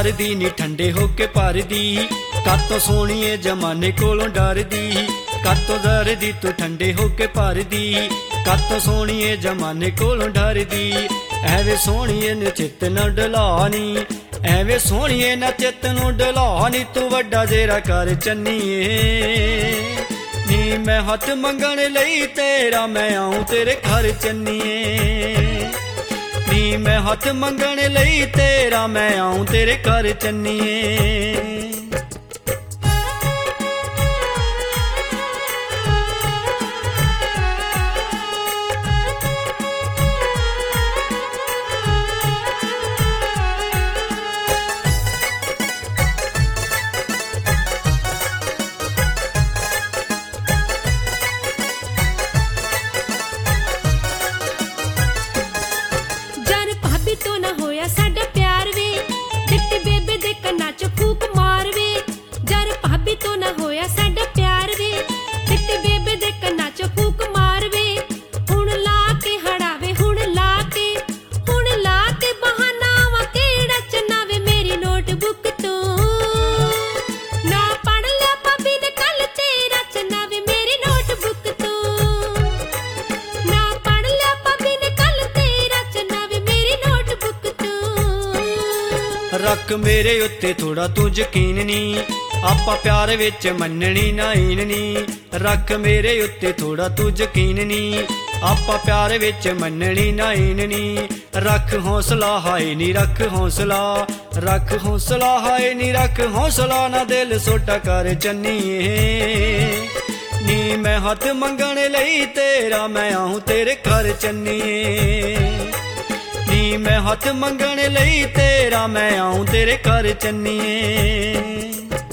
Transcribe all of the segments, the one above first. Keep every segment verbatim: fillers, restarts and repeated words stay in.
मारदी नी ठंडे होके भरदी, कातों सोहणीए जमाने कोलों डरदी। कातों डरदी तू ठंडे होके भरदी, कातों सोहणीए जमाने कोलों डरदी। एवे सोहणीए न चित न डलानी, एवे सोहणीए न चित नूं डलानी, तू वड्डा जेरा कर चन्नीए। नी मैं हथ मंगण लई तेरा, मैं आऊं तेरे घर चन्नीए। नी मैं हथ मंगण लई तेरा, मैं आऊं तेरे घर चन्नीए। तो ना होया साडा प्यार वे, चिट्टी बेबे दे कन्ना च फूक मार वे। जर भाभी तो ना होया साडा प्यार वे, चिट्टी बेबे दे कन्ना च फूक मार वे। हुण ला के हड़ावे, हुण ला के, हुण ला के बहाना वा केड़ा चनावे मेरी नोटबुक तो। ना पढ़ लिया भाभी ने कल तेरा चनावे मेरी नोटबुक तो। ना पढ़ लिया भाभी ने कल तेरा चनावे मेरी नोटबुक तो। रख मेरे उत्ते थोड़ा तू यकीन नी, आपां प्यार विच मन्ननी ना हीन नी। रख मेरे उत्ते थोड़ा तू यकीन नी, आपां प्यार विच मन्ननी ना हीन नी। रख हौसला हाय नी रख हौसला, रख हौसला हाय नी रख हौसला, ना दिल सोटा कर चन्नीए। नी मैं हथ मंगण लई तेरा, मैं आऊं तेरे घर चन्नीए। नी मैं हथ मंगण लई तेरा, मैं आऊं तेरे घर चन्नीए।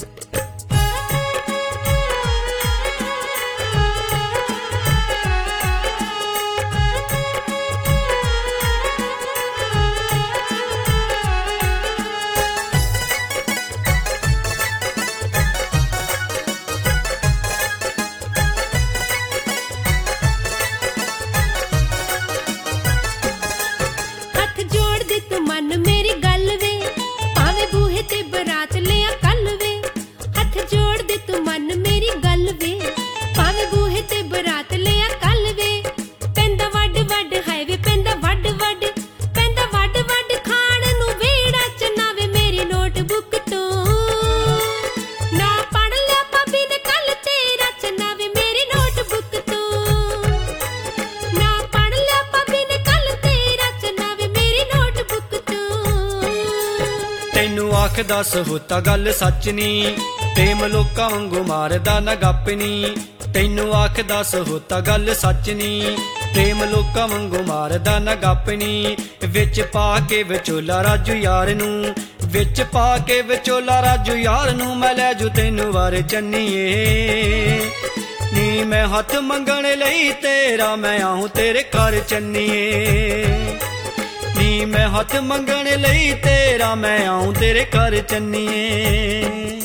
मन मेरी गल वे, भावे बूहे ते बरात लिया कल वे। हथ जोड़ दे तू मन मेरी गल वे, भावे बूहे ते बरात लिया कल वे। पैंदा वड वड हाय वे, पैंदा वड वड, पैंदा वड वड खाण नू वेड़ा चनावे मेरी नोटबुक तो। ना पढ़ लिया भाभी ने कल तेरा चनावे मेरी नोटबुक तो। ना पढ़ लिया भाभी ने कल तेरा चनावे मेरी नोटबुक तो। तैनू आख दस होता गल सच नी, प्रेम लोकां वांगू मारदा ना गप नी। तैनू आख दस होता गल सच नी, प्रेम लोकां वांगू मारदा ना गप नी। विच पा के विचोला राजू यार नू, विच पा के विचोला राजू यार नू, मैं लै जू तैनू वार चन्नीए। नी मैं हथ मंगण लई तेरा, मैं आऊं तेरे घर चन्नीए। नी मैं हथ मंगण लई तेरा, मैं आऊं तेरे घर चन्नीए।